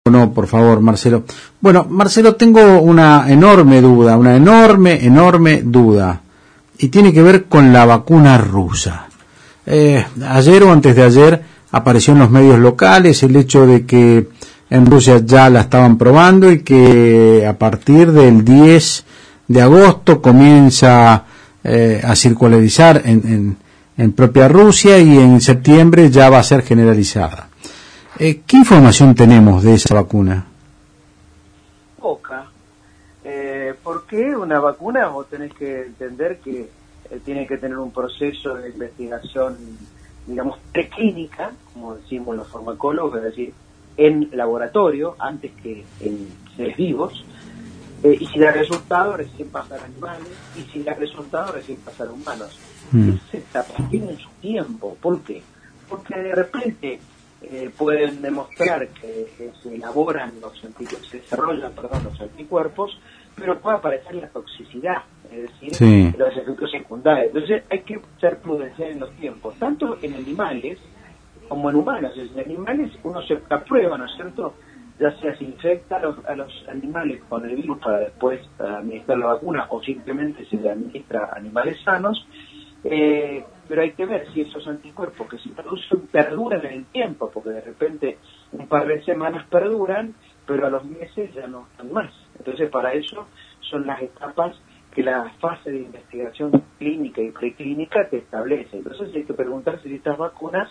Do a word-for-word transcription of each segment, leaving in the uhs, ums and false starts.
No, por favor, Marcelo. Bueno, Marcelo, tengo una enorme duda, una enorme, enorme duda, y tiene que ver con la vacuna rusa. Eh, ayer o antes de ayer apareció en los medios locales el hecho de que en Rusia ya la estaban probando y que a partir del diez de agosto comienza eh, a circularizar en, en, en propia Rusia y en septiembre ya va a ser generalizada. Eh, ¿Qué información tenemos de esa vacuna? Poca. Eh, ¿Por qué una vacuna? Vos tenés que entender que eh, tiene que tener un proceso de investigación, digamos, preclínica, como decimos los farmacólogos, es decir, en laboratorio, antes que en seres vivos, eh, y si da resultado, recién pasar a animales, y si da resultado, recién pasar a humanos. Mm. Esas etapas tienen su tiempo. ¿Por qué? Porque de repente Eh, pueden demostrar que, que se elaboran los anticuerpos, se desarrollan, perdón, los anticuerpos, pero puede aparecer la toxicidad, es decir, sí. los efectos secundarios. Entonces hay que ser prudencial en los tiempos, tanto en animales como en humanos. En animales uno se aprueba, ¿no es cierto? Ya sea se infecta a los, a los animales con el virus para después administrar la vacuna o simplemente se le administra a animales sanos. Eh, pero hay que ver si esos anticuerpos que se producen perduran en el tiempo, porque de repente un par de semanas perduran, pero a los meses ya no están más. Entonces para eso son las etapas que la fase de investigación clínica y preclínica te establece. Entonces hay que preguntarse si estas vacunas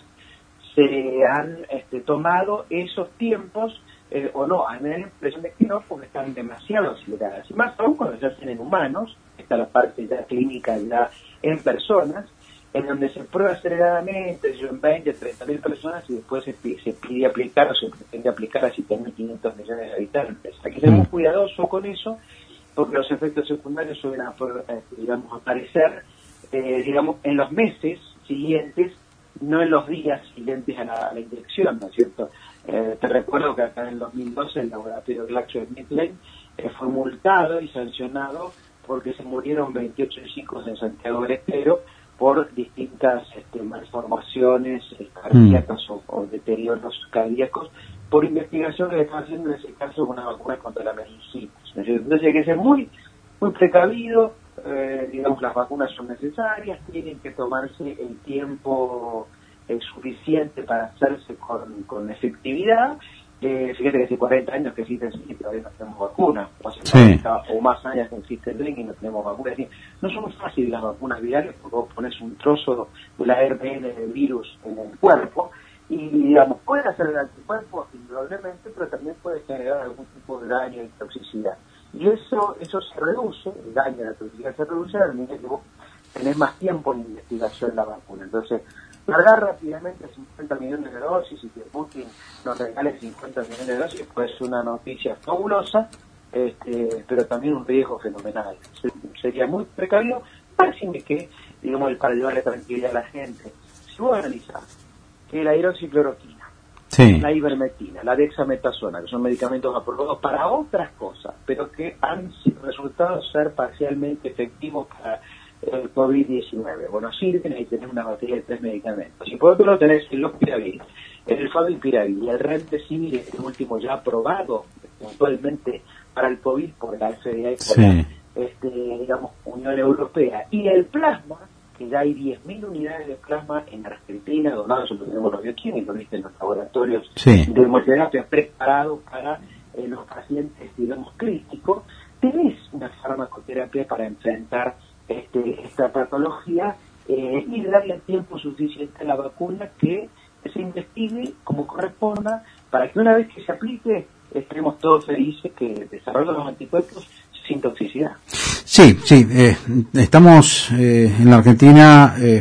se han este, tomado esos tiempos eh, o no. A mí me da la impresión de que no, porque están demasiado aceleradas. Y más aún cuando se hacen en humanos, está la parte ya clínica ya en personas, en donde se prueba aceleradamente, en veinte, treinta mil personas y después se, se pide aplicar o se pretende aplicar a siete mil quinientos millones de habitantes. Hay que ser muy cuidadoso con eso, porque los efectos secundarios suelen, digamos, aparecer, eh, digamos, en los meses siguientes, no en los días siguientes a la, a la inyección, ¿no es cierto? Eh, te recuerdo que acá en el dos mil doce el laboratorio GlaxoSmithKline eh, fue multado y sancionado porque se murieron veintiocho chicos en Santiago del Estero por distintas este, malformaciones eh, cardíacas mm. o, o deterioros cardíacos por investigación que le están haciendo en ese caso una vacuna contra la meningitis. Entonces hay que ser muy muy precavido, eh, digamos, las vacunas son necesarias, tienen que tomarse el tiempo eh, suficiente para hacerse con, con efectividad. Eh, fíjate que hace cuarenta años que existe el dengue y todavía no tenemos vacuna, o hace sí. cuarenta o más años que existe el dengue y no tenemos vacuna. Es decir, no son fáciles las vacunas virales porque vos pones un trozo de la R N A del virus en el cuerpo y, digamos, puede hacer el anticuerpo indudablemente, pero también puede generar algún tipo de daño y toxicidad. Y eso eso se reduce, el daño de la toxicidad se reduce al nivel que vos tenés más tiempo en investigación la vacuna. Entonces, cargar rápidamente cincuenta millones de dosis y que Putin nos regale cincuenta millones de dosis pues es una noticia fabulosa, este, pero también un riesgo fenomenal. Sería muy precavido, parece que, digamos, para llevarle tranquilidad a la gente. Si vos analizás que la hidroxicloroquina, sí. la ivermectina, la dexametasona, que son medicamentos aprobados para otras cosas, pero que han resultado ser parcialmente efectivos para el COVID diecinueve. Bueno, sirven, ahí tenés una batería de tres medicamentos. Y por otro lado tenés el Lopiravir, el Favipiravir y el Remdesivir, este último ya aprobado actualmente para el COVID por la F D A y por sí. la este, digamos, Unión Europea. Y el plasma, que ya hay diez mil unidades de plasma en Argentina, donados, lo tenemos los bioquímicos, ¿viste? En los laboratorios sí. de hemoterapia preparados para eh, los pacientes, digamos, críticos. Tenés una farmacoterapia para enfrentar Este, esta patología eh, y darle el tiempo suficiente a la vacuna que se investigue como corresponda para que una vez que se aplique estemos todos felices que desarrollan los anticuerpos sin toxicidad. Sí, sí, eh, estamos eh, en la Argentina eh,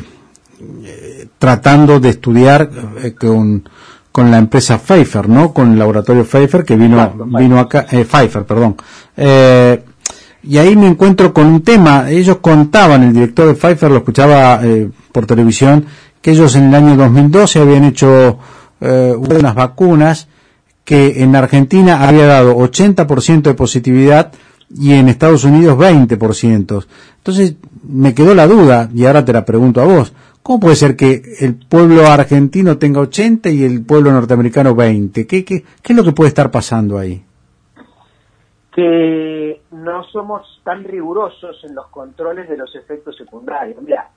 eh, tratando de estudiar eh, con con la empresa Pfizer, ¿no? Con el laboratorio Pfizer que vino claro, vino acá, eh, Pfizer, perdón. Eh, Y ahí me encuentro con un tema. Ellos contaban, el director de Pfizer, lo escuchaba eh, por televisión, que ellos en el año dos mil doce habían hecho eh, unas vacunas que en Argentina había dado ochenta por ciento de positividad y en Estados Unidos veinte por ciento. Entonces me quedó la duda, y ahora te la pregunto a vos, ¿cómo puede ser que el pueblo argentino tenga ochenta y el pueblo norteamericano veinte? ¿Qué, qué, qué es lo que puede estar pasando ahí? Que no somos tan rigurosos en los controles de los efectos secundarios. Mira,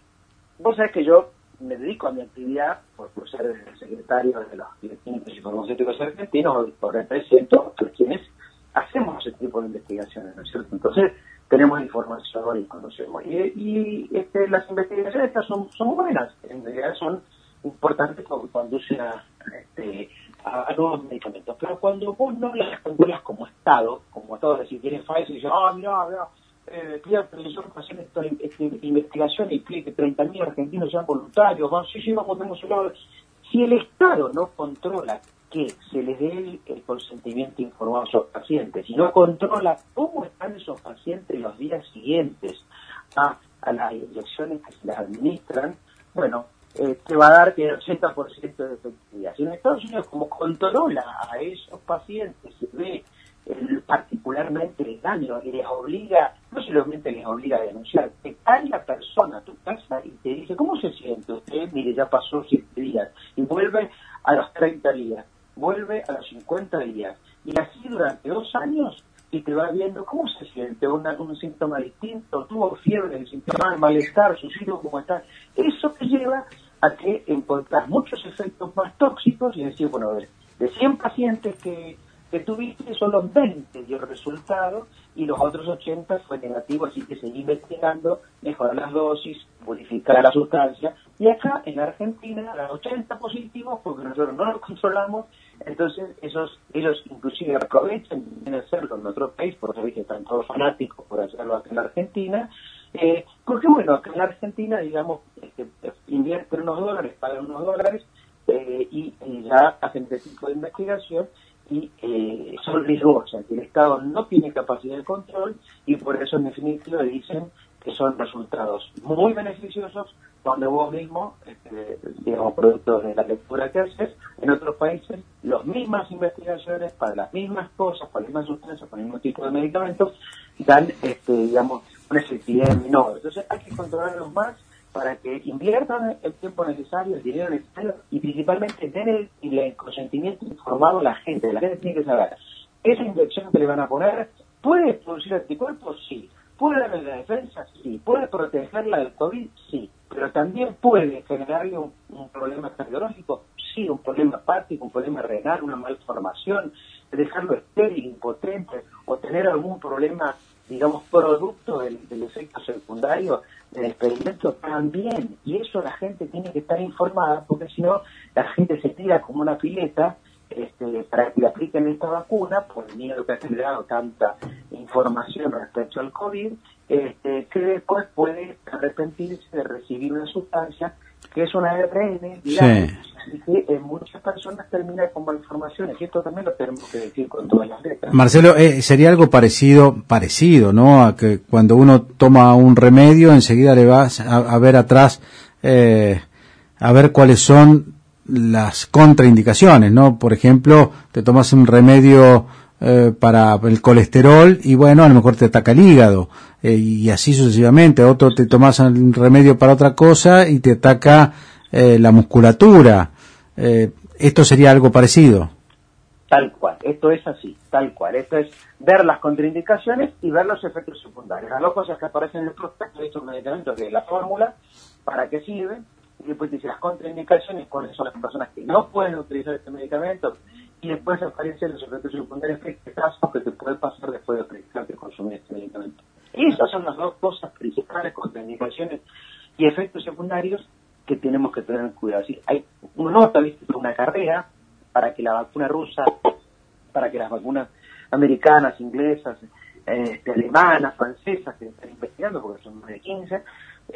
vos sabés que yo me dedico a mi actividad por, por ser el secretario de los bioquímicos y farmacéuticos argentinos, por represento a quienes hacemos ese tipo de investigaciones, ¿no es cierto? Entonces tenemos información y conocemos. Y, y este, las investigaciones estas son, son buenas, en realidad son importantes porque conducen a, este, a, a nuevos medicamentos. Pero cuando vos no las controlas como Estado, como Estado, es decir, tienen Pfizer y dicen, ah, mira, mira, eh, Pierre, yo para hacer esta, esta investigación y que treinta mil argentinos sean voluntarios, vamos, sí, sí, vamos, tenemos un lado. Si el Estado no controla que se les dé el, el consentimiento informado a esos pacientes, si no controla cómo están esos pacientes los días siguientes a, a las inyecciones que se les administran, bueno, eh, te va a dar que el ochenta por ciento de efectividad. Si en Estados Unidos, como controla a esos pacientes, se ve eh, particularmente el daño y les obliga, no solamente les obliga a denunciar, te cae la persona a tu casa y te dice, ¿cómo se siente usted? Mire, ya pasó siete días, y vuelve a los treinta días, vuelve a los cincuenta días, y así durante dos años, y te va viendo cómo se siente, una, un síntoma distinto, tuvo fiebre, el síntoma de malestar, sus hijos cómo están. Eso te lleva a que encontrar muchos efectos más tóxicos y decir, bueno, de, de cien pacientes que, que tuviste, solo veinte dio resultado y los otros ochenta fue negativo, así que seguí investigando, mejorar las dosis, modificar la sustancia, y acá en Argentina, a ochenta positivos, porque nosotros no los controlamos, entonces esos ellos inclusive aprovechan de hacerlo en otro país, por eso que están todos fanáticos por hacerlo acá en la Argentina, eh, porque bueno, acá en la Argentina, digamos, este, invierten unos dólares, pagan unos dólares, eh, y, y ya hacen este tipo de investigación, y eh, son riesgosas, que el Estado no tiene capacidad de control, y por eso en definitiva dicen que son resultados muy beneficiosos cuando vos mismo, este, digamos, producto de la lectura que haces, en otros países, las mismas investigaciones para las mismas cosas, para las mismas sustancias, para el mismo tipo de medicamentos, dan, este, digamos, una efectividad menor. Entonces hay que controlarlos más para que inviertan el tiempo necesario, el dinero necesario, y principalmente den el, el consentimiento informado a la gente. La gente tiene que saber, esa inyección que le van a poner, ¿puede producir anticuerpos? Sí. ¿Puede darle la defensa? Sí. ¿Puede protegerla del COVID? Sí. Pero también puede generarle un, un problema cardiológico, sí, un problema hepático, un problema renal, una malformación, dejarlo estéril, impotente, o tener algún problema, digamos, producto del, del efecto secundario del experimento también. Y eso la gente tiene que estar informada, porque si no, la gente se tira como una pileta este, para que le apliquen esta vacuna, por el miedo que ha generado tanta información respecto al COVID, este, que después puede arrepentirse de recibir una sustancia que es una A R N, digamos, sí, y que en muchas personas termina con malformaciones, y esto también lo tenemos que decir con todas las letras. Marcelo, eh, sería algo parecido, parecido, ¿no? A que cuando uno toma un remedio, enseguida le vas a, a ver atrás, eh, a ver cuáles son las contraindicaciones, ¿no? Por ejemplo, te tomas un remedio eh, para el colesterol y bueno, a lo mejor te ataca el hígado, eh, y así sucesivamente. Otro te tomas un remedio para otra cosa y te ataca eh, la musculatura. Eh, esto sería algo parecido. Tal cual, esto es así, tal cual. Esto es ver las contraindicaciones y ver los efectos secundarios. Las dos cosas que aparecen en el prospecto de estos medicamentos, que es la fórmula, para qué sirven, y después dice las contraindicaciones, cuáles son las personas que no pueden utilizar este medicamento, y después aparecen los efectos secundarios, que este caso que te puede pasar después de utilizar de consumir este medicamento. Y esas son las dos cosas principales, contraindicaciones y efectos secundarios, que tenemos que tener cuidado. Así, hay una nota, ¿viste? Una carrera para que la vacuna rusa, para que las vacunas americanas, inglesas, eh, alemanas, francesas, que están investigando, porque son más de quince,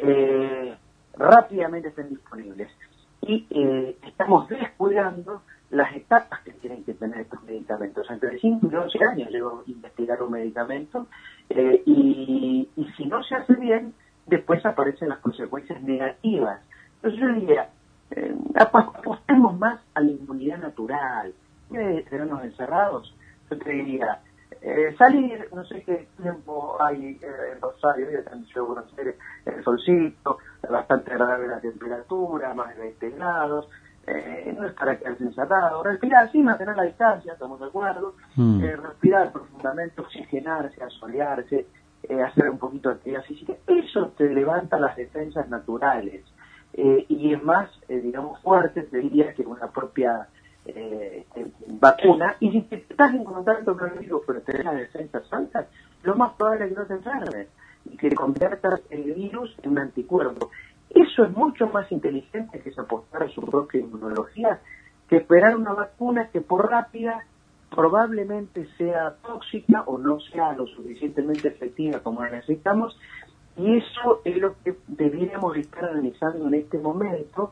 eh, rápidamente estén disponibles. Y eh, estamos descuidando las etapas que tienen que tener estos medicamentos. Entre cinco y once años llevo a investigar un medicamento, eh, y, y si no se hace bien, después aparecen las consecuencias negativas. Entonces yo diría, eh, apostemos más a la inmunidad natural. ¿Quieres tenernos encerrados? Yo te diría, Eh, salir, no sé qué tiempo hay eh, en Rosario, ya están en Buenos Aires, el solcito, bastante agradable la temperatura, más de veinte grados, eh, no es para quedarse encerrado, respirar, sí, mantener la distancia, estamos de acuerdo, mm. eh, respirar profundamente, oxigenarse, asolearse, eh, hacer un poquito de actividad física, eso te levanta las defensas naturales, eh, y es más, eh, digamos, fuerte, te diría que una propia Eh, eh, vacuna, y si te estás en contacto con el virus pero tenés las defensas altas, lo más probable es que no te enfermes y que conviertas el virus en un anticuerpo. Eso es mucho más inteligente que es apostar a su propia inmunología, que esperar una vacuna que por rápida probablemente sea tóxica o no sea lo suficientemente efectiva como la necesitamos, y eso es lo que deberíamos estar analizando en este momento.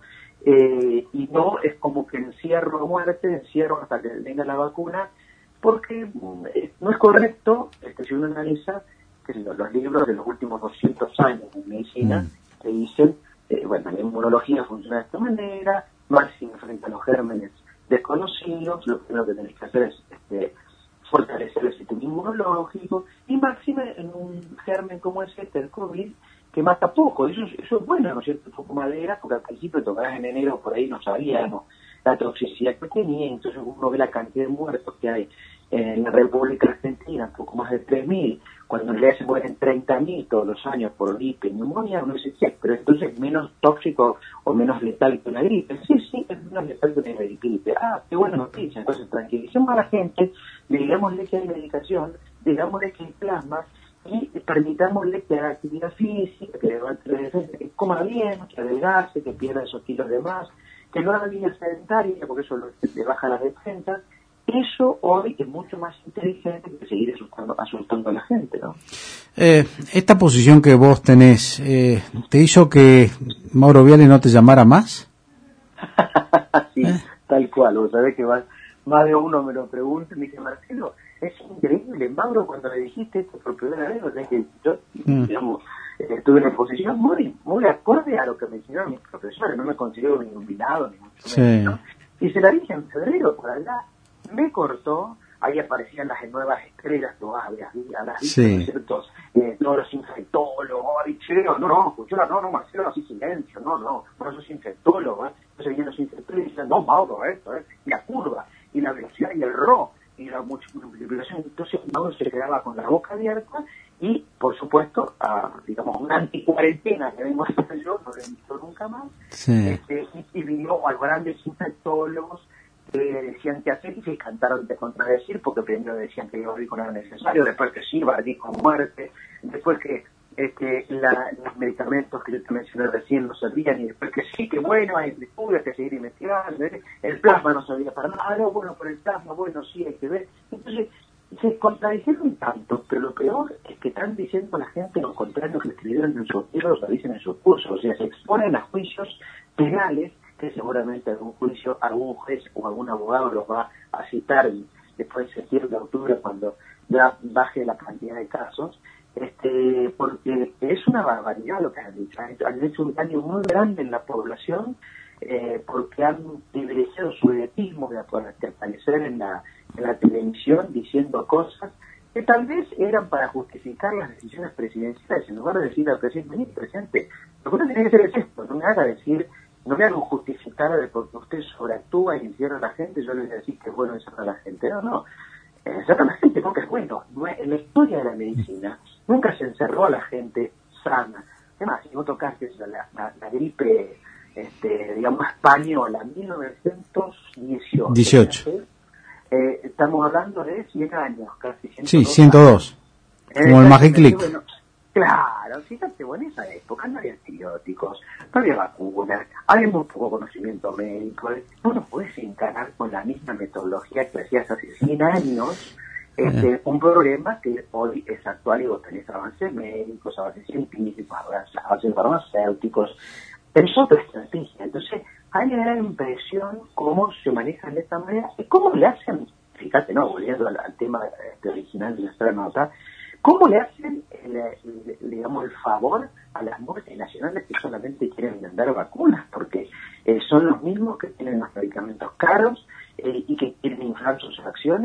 Eh, y no es como que encierro a muerte, encierro hasta que venga la vacuna, porque eh, no es correcto, este, si uno analiza que los, los libros de los últimos doscientos años de medicina mm. te dicen, eh, bueno, la inmunología funciona de esta manera, máximo frente a los gérmenes desconocidos, lo primero que tenés que hacer es este, fortalecer el sistema inmunológico, y máximo en un germen como es este, el COVID, que mata poco, eso, eso es bueno, ¿no es cierto? Poco madera, porque al principio tocabas en enero, por ahí no sabíamos la toxicidad que tenía, entonces uno ve la cantidad de muertos que hay en la República Argentina, poco más de tres mil, cuando en realidad se mueren treinta mil todos los años por gripe y neumonía, uno dice, sí, pero entonces es menos tóxico o menos letal que una gripe. Sí, sí, es menos letal que una gripe. Ah, qué buena noticia. Entonces tranquilicemos a la gente, digámosle que hay medicación, digámosle que hay plasma, y permitámosle que haga actividad física, que levante la defensa, que coma bien, que adelgace, que pierda esos kilos de más, que no haga vida sedentaria, porque eso le baja las defensas. Eso hoy es mucho más inteligente que seguir asustando, asustando a la gente, ¿no? Eh, esta posición que vos tenés, eh, ¿te hizo que Mauro Viale no te llamara más? Sí, ¿Eh? Tal cual. Vos sabés que más, más de uno me lo pregunta y me dice, Marcelo, es increíble, Mauro, cuando le dijiste esto por primera vez, o sea que yo, mm. digamos, estuve en una posición muy, muy acorde a lo que me enseñaron mis profesores, no me considero ni iluminado, ni mucho sí. menos, ¿no? Y se la dije en febrero, por allá, me cortó, ahí aparecían las nuevas estrellas que vos habías visto, las sí. ¿no es cierto? Eh, todos los infectólogos, bicheros, no, no, escuchó, no, no, Marcelo, así silencio, no, no, no sos infectólogo, ¿eh? Entonces venían los infectólogos y decían, no, Mauro, esto, ¿eh? Y la curva, y la velocidad y el R O, y la multiplicación, entonces Mauro se quedaba con la boca abierta, y por supuesto, a, digamos, una anticuarentena que vengo a hacer yo, no lo he visto nunca más, sí. este, y, y vino a grandes infectólogos que decían que hacer y se cantaron de contradecir, porque primero decían que el barbijo no era necesario, después que sí, barbijo muerte, después que este, la, los medicamentos que yo te mencioné recién no servían, y después que sí, que bueno, hay estudios que seguir investigando, el plasma no servía para nada, ah, no, bueno, por el plasma, bueno, sí, hay que ver. Entonces, se contradijeron tanto, pero lo peor es que están diciendo a la gente lo contrario que escribieron en sus libros, lo dicen en sus cursos, o sea, se exponen a juicios penales que seguramente algún juicio, algún juez o algún abogado los va a citar después del septiembre de octubre cuando ya baje la cantidad de casos, este, porque es una barbaridad lo que han dicho, han hecho un daño muy grande en la población, eh, porque han privilegiado su egoísmo de aparecer en la, en la televisión diciendo cosas que tal vez eran para justificar las decisiones presidenciales, en lugar de decir al presidente, mire, presidente, lo que uno tiene que hacer es esto, no me haga decir, no me hagan justificar de porque usted sobreactúa y encierra a la gente, yo le voy a decir que es bueno encerrar a la gente. No, no, encerrar a la gente nunca es bueno. En la historia de la medicina nunca se encerró a la gente sana. Además, si vos tocaste la, la, la gripe, este, digamos, española, mil novecientos dieciocho, eh, estamos hablando de cien años, casi ciento dos. Sí, ciento dos, años. Como eh, el Magiclick. Bueno, claro, fíjate, bueno, en esa época no había antibióticos, no había vacunas, había muy poco conocimiento médico. Tú no puedes encarar con la misma metodología que hacías hace cien años este, eh. un problema que hoy es actual y vos tenés avances médicos, avances científicos, avances farmacéuticos. Es otra estrategia. Entonces, hay una gran impresión cómo se manejan de esta manera y cómo le hacen, fíjate, no, volviendo al, al tema este, original de nuestra nota, ¿cómo le hacen, el, el, digamos, el favor a las multinacionales que solamente quieren vender vacunas? Porque eh, son los mismos que tienen los medicamentos caros eh, y que quieren inflar sus acciones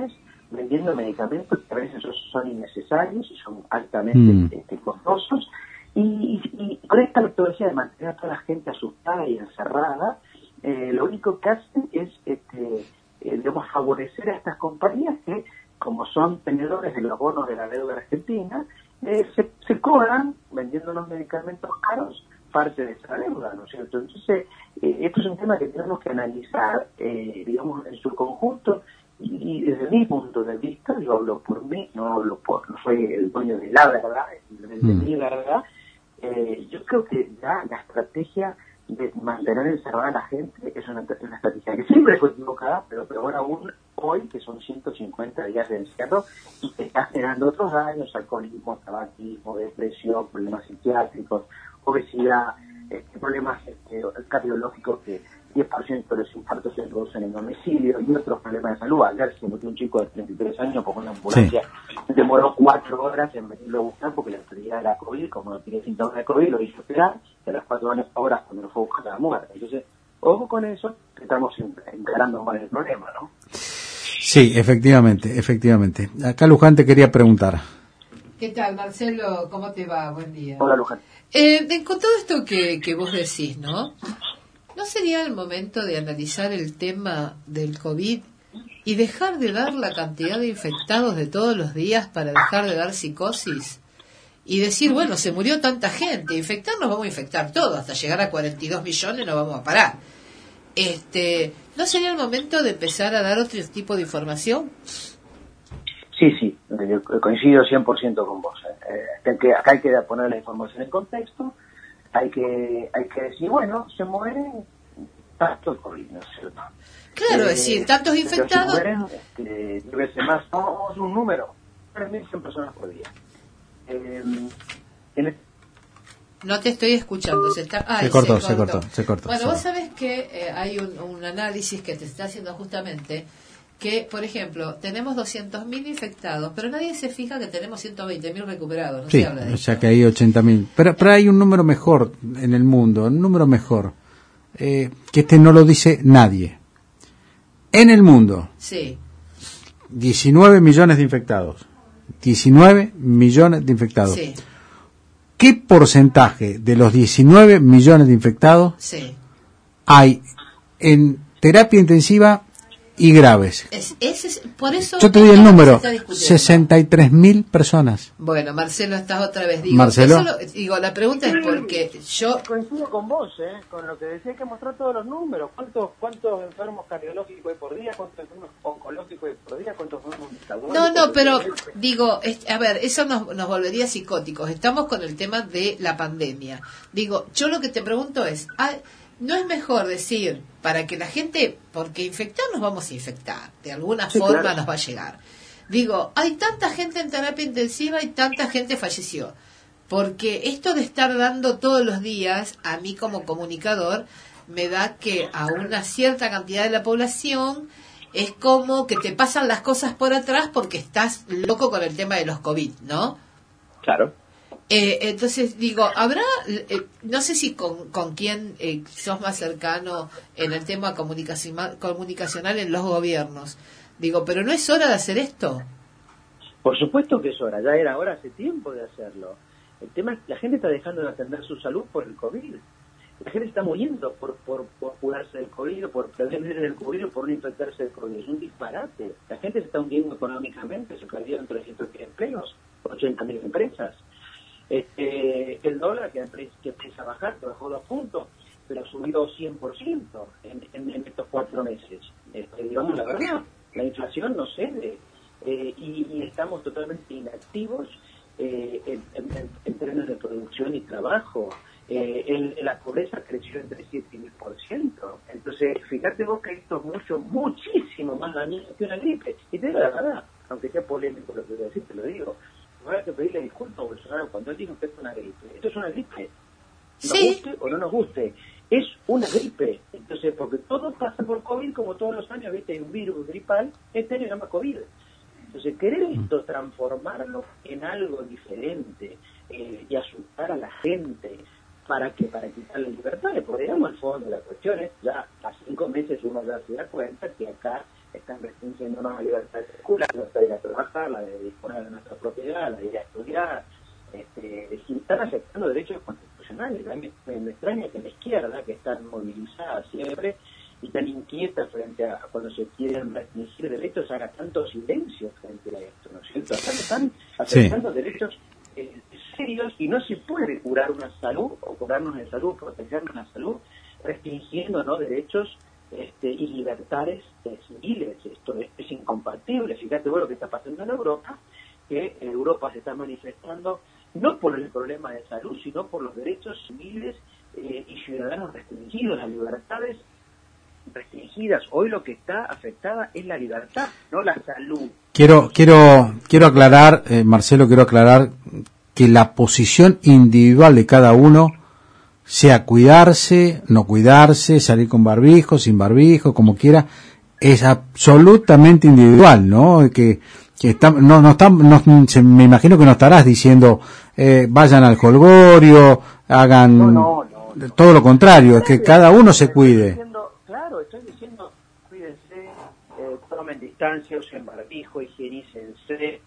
vendiendo medicamentos que a veces son innecesarios y son altamente mm. este, costosos, y, y, y con esta metodología de mantener a toda la gente asustada y encerrada, eh, lo único que hacen es este, eh, digamos, favorecer a estas compañías que, como son tenedores de los bonos de la deuda argentina, eh, se, se cobran vendiendo los medicamentos caros parte de esa deuda, ¿no es cierto? Entonces, eh, esto es un tema que tenemos que analizar, eh, digamos, en su conjunto, y, y desde mi punto de vista, yo hablo por mí, no hablo por, no soy el dueño de la verdad, simplemente de mi verdad, eh, yo creo que ya la estrategia de mantener encerrada a la gente es una, una estrategia que siempre fue equivocada, pero peor aún hoy, que son ciento cincuenta días de encierro y que está generando otros daños: alcoholismo, tabaquismo, depresión, problemas psiquiátricos, obesidad, este, problemas este, cardiológicos, que diez por ciento de los infartos se producen en domicilio, y otros problemas de salud. Ayer se murió un chico de treinta y tres años porque una ambulancia sí. demoró cuatro horas en venirlo a buscar porque la autoridad era COVID, como no tiene síntomas de COVID, lo hizo esperar, y a las cuatro horas cuando lo fue a buscar a la muerte. Entonces, ojo con eso, que estamos encarando mal el problema, ¿no? Sí, efectivamente, efectivamente. Acá Luján te quería preguntar. ¿Qué tal, Marcelo? ¿Cómo te va? Buen día. Hola, Luján. Eh, de, con todo esto que, que vos decís, ¿no? ¿No sería el momento de analizar el tema del COVID y dejar de dar la cantidad de infectados de todos los días para dejar de dar psicosis? Y decir, bueno, se murió tanta gente, infectar nos vamos a infectar todos, hasta llegar a cuarenta y dos millones no vamos a parar. Este, ¿no sería el momento de empezar a dar otro tipo de información? Sí, sí, yo coincido cien por ciento con vos. Eh, que acá hay que poner la información en contexto, hay que hay que decir, bueno, se mueren tantos COVID, ¿no es cierto? Claro, eh, es decir, tantos infectados. Se mueren, este, diez veces más, no, es un número, tres mil cien personas por día. Eh, en el... No te estoy escuchando. Se, está... Ay, se, cortó, se, cortó. se cortó, se cortó. Bueno, sí. vos sabés que eh, hay un, un análisis que te está haciendo justamente que, por ejemplo, tenemos doscientos mil infectados, pero nadie se fija que tenemos ciento veinte mil recuperados. No sí, se habla de o sea esto. que hay ochenta mil. Pero, pero hay un número mejor en el mundo, un número mejor, eh, que este no lo dice nadie. En el mundo, sí. diecinueve millones de infectados. diecinueve millones de infectados. Sí. ¿Qué porcentaje de los diecinueve millones de infectados sí. hay en terapia intensiva y graves? Es, es, por eso yo te doy el número, sesenta y tres mil personas. Bueno, Marcelo, estás otra vez. Digo, Marcelo. Eso lo, digo, la pregunta es porque yo... Coincido con vos, ¿eh? Con lo que decía, que mostrar todos los números. ¿Cuántos cuántos enfermos cardiológicos hay por día? ¿Cuántos enfermos oncológicos hay por día? ¿Cuántos enfermos metabólicos? No, no, pero digo, a ver, eso nos, nos volvería psicóticos. Estamos con el tema de la pandemia. Digo, yo lo que te pregunto es... ¿hay, ¿no es mejor decir, para que la gente, porque infectar nos vamos a infectar, de alguna sí, forma claro. nos va a llegar? Digo, hay tanta gente en terapia intensiva y tanta gente falleció. Porque esto de estar dando todos los días, a mí como comunicador, me da que a una cierta cantidad de la población es como que te pasan las cosas por atrás porque estás loco con el tema de los COVID, ¿no? Claro. Eh, entonces digo, habrá, eh, no sé si con, con quién eh, sos más cercano en el tema comunicacional, comunicacional en los gobiernos, digo, pero ¿no es hora de hacer esto? Por supuesto que es hora, ya era hora hace tiempo de hacerlo. El tema es que la gente está dejando de atender su salud por el COVID. La gente está muriendo por, por, por curarse del COVID, por prevenir el COVID, por no infectarse del COVID. Es un disparate. La gente se está hundiendo económicamente, se perdieron trescientos mil empleos, ochenta mil empresas. Este, el dólar que, que empieza a bajar, que bajó dos puntos, pero ha subido cien por ciento en, en, en estos cuatro meses. Este, digamos la verdad, la inflación no cede, eh, y, y estamos totalmente inactivos eh, en, en, en términos de producción y trabajo. Eh, el, la pobreza creció entre siete y diez por ciento. Entonces, fíjate vos que esto es mucho, muchísimo más dañino que una gripe. Y te digo la verdad, aunque sea polémico lo que voy a decir, te lo digo. No hay que pedirle disculpas a Bolsonaro cuando él dijo que esto es una gripe. Esto es una gripe. Nos sí. guste o no nos guste. Es una gripe. Entonces, porque todo pasa por COVID, como todos los años, ¿viste? Hay un virus gripal, este año se llama COVID. Entonces, querer esto, transformarlo en algo diferente eh, y asustar a la gente, ¿para qué? Para quitarle libertades. Porque digamos, el fondo de la cuestión es, ya a cinco meses uno ya se da cuenta que acá están restringiéndonos la libertad de circular, la libertad de ir a trabajar, la de disponer de nuestra propiedad, la de ir a estudiar, este, si están afectando derechos constitucionales. Me, me extraña que la izquierda, que está movilizada siempre y tan inquieta frente a cuando se quieren restringir derechos, haga tanto silencio frente a esto, ¿no es cierto? Están, están afectando sí. derechos eh, serios, y no se puede curar una salud o curarnos de salud, protegernos la salud, restringiendo, ¿no?, derechos este, y libertades eh, civiles. Esto es, es incompatible. Fíjate vos lo que está pasando en Europa, que en Europa se está manifestando no por el problema de salud, sino por los derechos civiles eh, y ciudadanos restringidos, las libertades restringidas. Hoy lo que está afectada es la libertad, no la salud. Quiero quiero quiero aclarar, eh, Marcelo, quiero aclarar que la posición individual de cada uno, sea cuidarse, no cuidarse, salir con barbijo, sin barbijo, como quiera, es absolutamente individual, ¿no? Que que está, no no está, no, se, me imagino que no estarás diciendo eh, vayan al jolgorio, hagan no, no, no, no. todo lo contrario, es que cada uno se cuide. Claro, estoy diciendo, cuídense, eh, tomen distancia, usen barbijo, higienícense.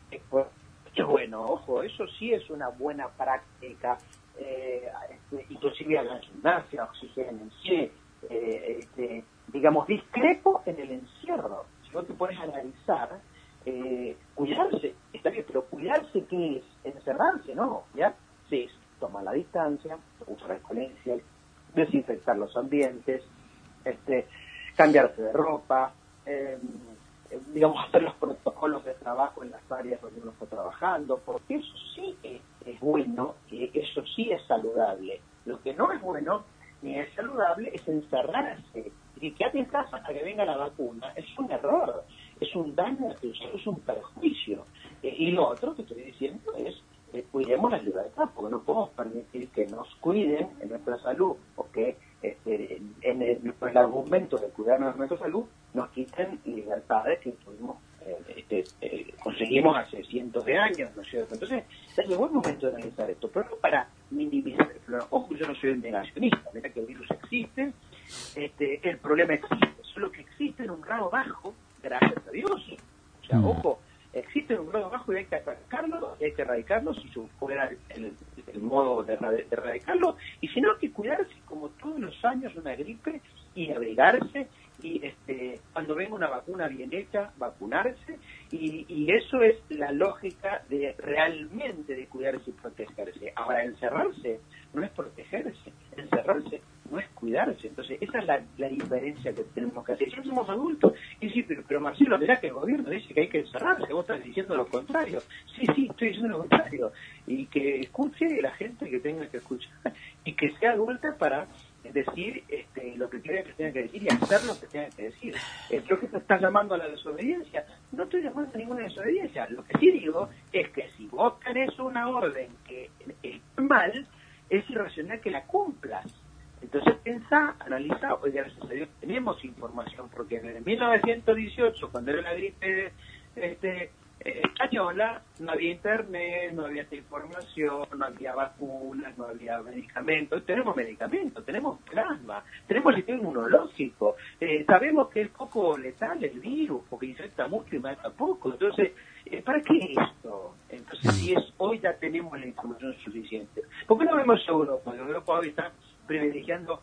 Es bueno, ojo, eso sí es una buena práctica. Eh, este, inclusive hagan gimnasia, oxigénense. Eh, este, digamos, discrepo en el encierro. Si vos te pones a analizar, eh, cuidarse, está bien, pero cuidarse, ¿qué es? Encerrarse, ¿no? ¿Ya? Sí, tomar la distancia, usar alcoholencia, desinfectar los ambientes, este, cambiarse de ropa, eh, digamos, hacer los protocolos de trabajo en las áreas donde uno está trabajando, porque eso sí es, es bueno, y eso sí es saludable. Lo que no es bueno ni es saludable es encerrarse y quedarte en casa hasta que venga la vacuna. Es un error, es un daño a tu salud, es un perjuicio. Eh, y lo otro que estoy diciendo es eh, cuidemos la libertad, porque no podemos permitir que nos cuiden en nuestra salud, o que este, en, el, en el argumento de cuidarnos de nuestra salud nos quiten libertades que tuvimos, eh, este, eh, conseguimos hace cientos de años, ¿no es cierto? Entonces, es el buen momento de analizar esto, pero no para minimizar el problema. Ojo, yo no soy un negacionista, mira que el virus existe, este, el problema existe, solo que existe en un grado bajo, gracias a Dios. O sea, ojo, existe en un grado bajo y hay que erradicarlo, y hay que erradicarlo si fuera el, el, el modo de, de erradicarlo, y si no, hay que cuidarse como todos los años una gripe y abrigarse, y este, cuando venga una vacuna bien hecha, vacunarse, y, y eso es la lógica de realmente de cuidarse y protegerse. Ahora, encerrarse no es protegerse, encerrarse no es cuidarse. Entonces, esa es la, la diferencia que tenemos que hacer. Ya somos adultos, y sí, pero, pero Marcelo, verá que el gobierno dice que hay que encerrarse, vos estás diciendo lo contrario. Sí, sí, estoy diciendo lo contrario. Y que escuche la gente que tenga que escuchar, y que sea adulta para decir este, lo que quiera que tenga que decir y hacer lo que tenga que decir. Eh, creo que te estás llamando a la desobediencia. No estoy llamando a ninguna desobediencia. Lo que sí digo es que si vos tenés una orden que es mal, es irracional que la cumplas. Entonces pensá, analiza, hoy gracias a Dios tenemos información, porque en mil novecientos dieciocho, cuando era la gripe este, eh, española, no había internet, no había esta información, no había vacunas, no había medicamentos. Tenemos medicamentos, tenemos plasma, tenemos el sistema inmunológico, eh, sabemos que es poco letal el virus, porque infecta mucho y mata poco. Entonces, eh, ¿para qué esto? Entonces, si es hoy ya tenemos la información suficiente. ¿Por qué no vemos a Europa? Europa hoy está privilegiando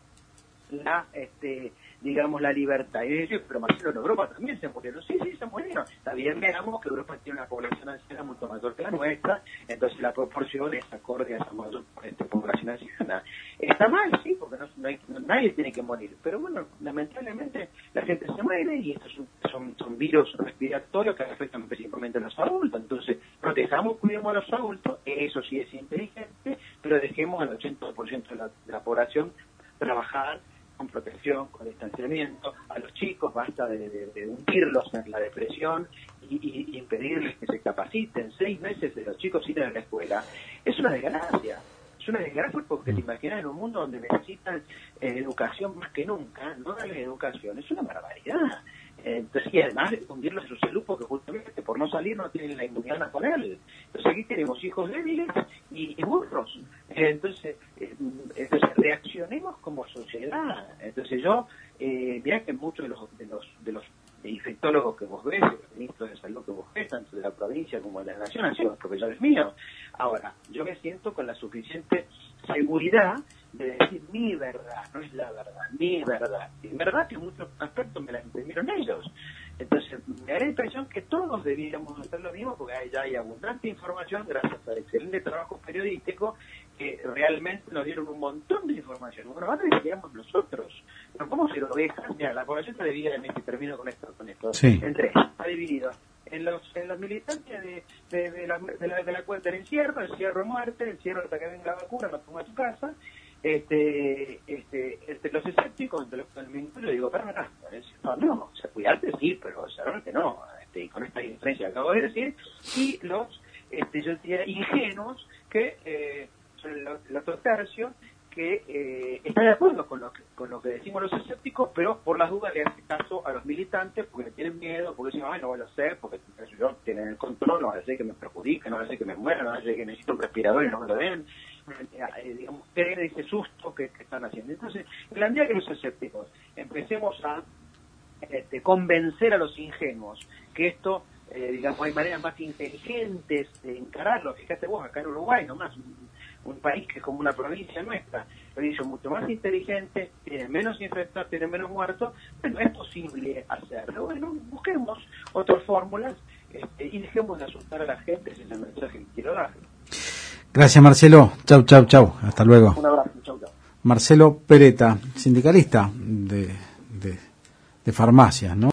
la, este, digamos, la libertad. Y decir, pero Marcelo, en Europa también se murieron. Sí, sí, se murieron. Está bien, veamos que Europa tiene una población anciana mucho mayor que la nuestra, entonces la proporción es acorde a esa mayor este, población anciana. Está mal, sí, porque no, no hay, no, nadie tiene que morir. Pero bueno, lamentablemente la gente se muere, y estos son, son, son virus respiratorios que afectan principalmente a los adultos. Entonces, protejamos, cuidemos a los adultos, eso sí es inteligente, pero dejemos al ochenta por ciento de la, de la población trabajar con protección, con distanciamiento. A los chicos basta de, de, de hundirlos en la depresión y, y, y impedirles que se capaciten. Seis meses de los chicos sin ir a la escuela es una desgracia. Es una desgracia porque te imaginas en un mundo donde necesitan eh, educación más que nunca, no darles educación, es una barbaridad. Entonces, y además hundirlos en su salud, porque justamente por no salir no tienen la inmunidad natural. Entonces aquí tenemos hijos débiles y, y burros. Entonces, eh, entonces reaccionemos como sociedad. Entonces yo, eh, mirá que muchos de los, de los de los infectólogos que vos ves, los ministros de salud que vos ves, tanto de la provincia como de la nación, han sido profesores míos. Ahora, yo me siento con la suficiente seguridad de decir mi verdad, no es la verdad, mi verdad. Y en verdad que en muchos aspectos me la imprimieron ellos. Entonces, me da la impresión que todos deberíamos hacer lo mismo, porque ya hay abundante información, gracias al excelente trabajo periodístico, que realmente nos dieron un montón de información. Bueno, ahora deberíamos nosotros. No podemos ser ovejas. Mira, la población está dividida en este, termino con esto, con esto. Sí. En tres, está dividido. En los, en los militantes de, de, de, la, de, la, de la cuenta del encierro, el cierre de muerte, el cierre hasta que venga la vacuna, no ponga a tu casa. Este, este, este, los escépticos, entre los que me incluyo, digo, pero acá, no, no, o sea, cuidarte sí, pero cerrarte no, este, y con esta diferencia que acabo de decir, y los, este, yo diría, ingenuos, que eh, son el, el otro tercio, que eh, están de acuerdo con lo que, con lo que decimos los escépticos, pero por las dudas le hacen caso a los militantes porque le tienen miedo, porque dicen, ay, no voy a hacer, porque yo tienen el control, no va a ser que me perjudique, no va a ser que me muera, no va a ser que necesito un respirador y no me lo den. Eh, digamos, tener ese susto que, que están haciendo. Entonces, en la medida que los escépticos empecemos a este, convencer a los ingenuos que esto, eh, digamos, hay maneras más inteligentes de encararlo. Fíjate vos, acá en Uruguay nomás, un, un país que es como una provincia nuestra, lo dicho, mucho más inteligente, tiene menos infectados, tiene menos muertos, bueno, es posible hacerlo. Bueno, busquemos otras fórmulas este, y dejemos de asustar a la gente, ese es el mensaje que quiero dar. Gracias, Marcelo. Chau, chau, chau. Hasta luego. Un abrazo. Chau, chau. Marcelo Peretta, sindicalista de, de, de farmacias, ¿no?